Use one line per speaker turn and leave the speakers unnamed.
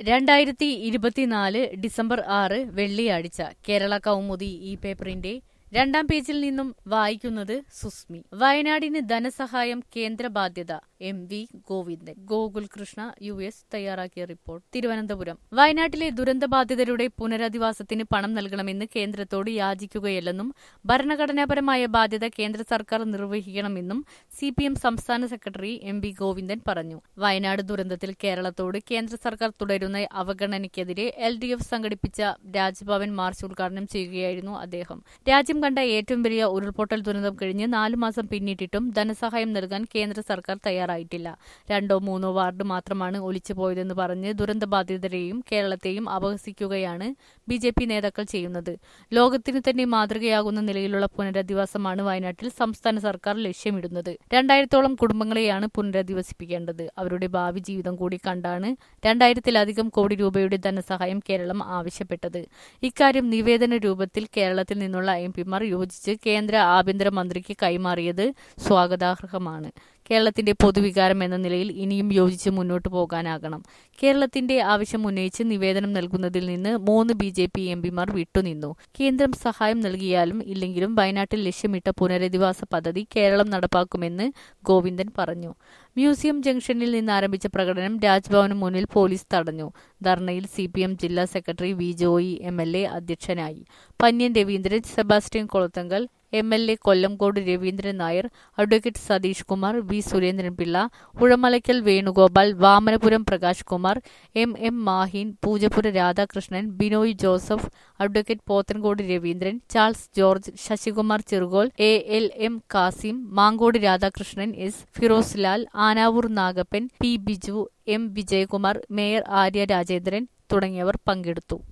2024 December 6 വെള്ളിയാഴ്ച കേരള കൗമുദി ഈ പേപ്പറിന്റെ 2-ാം പേജിൽ നിന്നും വായിക്കുന്നത് സുസ്മി. വയനാടിന് ധനസഹായം കേന്ദ്ര ബാധ്യത MV ഗോവിന്ദൻ. ഗോകുൽ കൃഷ്ണ US തയ്യാറാക്കിയ റിപ്പോർട്ട്. തിരുവനന്തപുരം. വയനാട്ടിലെ ദുരന്തബാധിതരുടെ പുനരധിവാസത്തിന് പണം നൽകണമെന്ന് കേന്ദ്രത്തോട് യാചിക്കുകയല്ലെന്നും ഭരണഘടനാപരമായ ബാധ്യത കേന്ദ്ര സർക്കാർ നിർവഹിക്കണമെന്നും CPM സംസ്ഥാന സെക്രട്ടറി MV ഗോവിന്ദൻ പറഞ്ഞു. വയനാട് ദുരന്തത്തിൽ കേരളത്തോട് കേന്ദ്ര സർക്കാർ തുടരുന്ന അവഗണനയ്ക്കെതിരെ LDF സംഘടിപ്പിച്ച രാജ്ഭവൻ മാർച്ച് ഉദ്ഘാടനം ചെയ്യുകയായിരുന്നു അദ്ദേഹം. രാജ്യം കണ്ട ഏറ്റവും വലിയ ഉരുൾപൊട്ടൽ ദുരന്തം കഴിഞ്ഞ് 4 മാസം പിന്നിട്ടിട്ടും ധനസഹായം നൽകാൻ കേന്ദ്ര സർക്കാർ തയ്യാറായിട്ടില്ല. 2-3 വാർഡ് മാത്രമാണ് ഒലിച്ചുപോയതെന്ന് പറഞ്ഞ് ദുരന്തബാധിതരെയും കേരളത്തെയും അപഹസിക്കുകയാണ് BJP നേതാക്കൾ ചെയ്യുന്നത്. ലോകത്തിന് തന്നെ മാതൃകയാകുന്ന നിലയിലുള്ള പുനരധിവാസമാണ് വയനാട്ടിൽ സംസ്ഥാന സർക്കാർ ലക്ഷ്യമിടുന്നത്. 2000-ഓളം കുടുംബങ്ങളെയാണ് പുനരധിവസിപ്പിക്കേണ്ടത്. അവരുടെ ഭാവി ജീവിതം കൂടി കണ്ടാണ് 2000-ലധികം കോടി രൂപയുടെ ധനസഹായം കേരളം ആവശ്യപ്പെട്ടത്. ഇക്കാര്യം നിവേദന രൂപത്തിൽ കേരളത്തിൽ നിന്നുള്ള MPമാർ യോജിച്ച് കേന്ദ്ര ആഭ്യന്തരമന്ത്രിക്ക് കൈമാറിയത് സ്വാഗതാർഹമാണ്. കേരളത്തിന്റെ പൊതുവികാരം എന്ന നിലയിൽ ഇനിയും യോജിച്ച് മുന്നോട്ടു പോകാനാകണം. കേരളത്തിന്റെ ആവശ്യം ഉന്നയിച്ച് നിവേദനം നൽകുന്നതിൽ നിന്ന് 3 BJP MPമാർ വിട്ടുനിന്നു. കേന്ദ്രം സഹായം നൽകിയാലും ഇല്ലെങ്കിലും വയനാട്ടിൽ ലക്ഷ്യമിട്ട പുനരധിവാസ പദ്ധതി കേരളം നടപ്പാക്കുമെന്ന് ഗോവിന്ദൻ പറഞ്ഞു. മ്യൂസിയം ജംഗ്ഷനിൽ നിന്ന് ആരംഭിച്ച പ്രകടനം രാജ്ഭവന് മുന്നിൽ പോലീസ് തടഞ്ഞു. ധർണയിൽ CPM ജില്ലാ സെക്രട്ടറി V ജോയി MLA അധ്യക്ഷനായി. Pannyan Raveendran, Sebastian Kolathankal, MLA Kollamkode Raveendran Nair, advocate Satheesh Kumar, V Surendranpillai, Uzhamalakkal Venugopal, Vamanapuram Prakash Kumar, MM Mahin, Poojappura Radhakrishnan, Binoy Joseph, advocate Pothencode Raveendran, Charles George, Sasikumar Cherukol, ALM Kasim, Mangode Radhakrishnan, S Firoz Lal, Anavoor Nagappan, P Biju, M Vijayakumar, mayor Arya Rajendran തുടങ്ങിയവർ പങ്കെടുത്തു.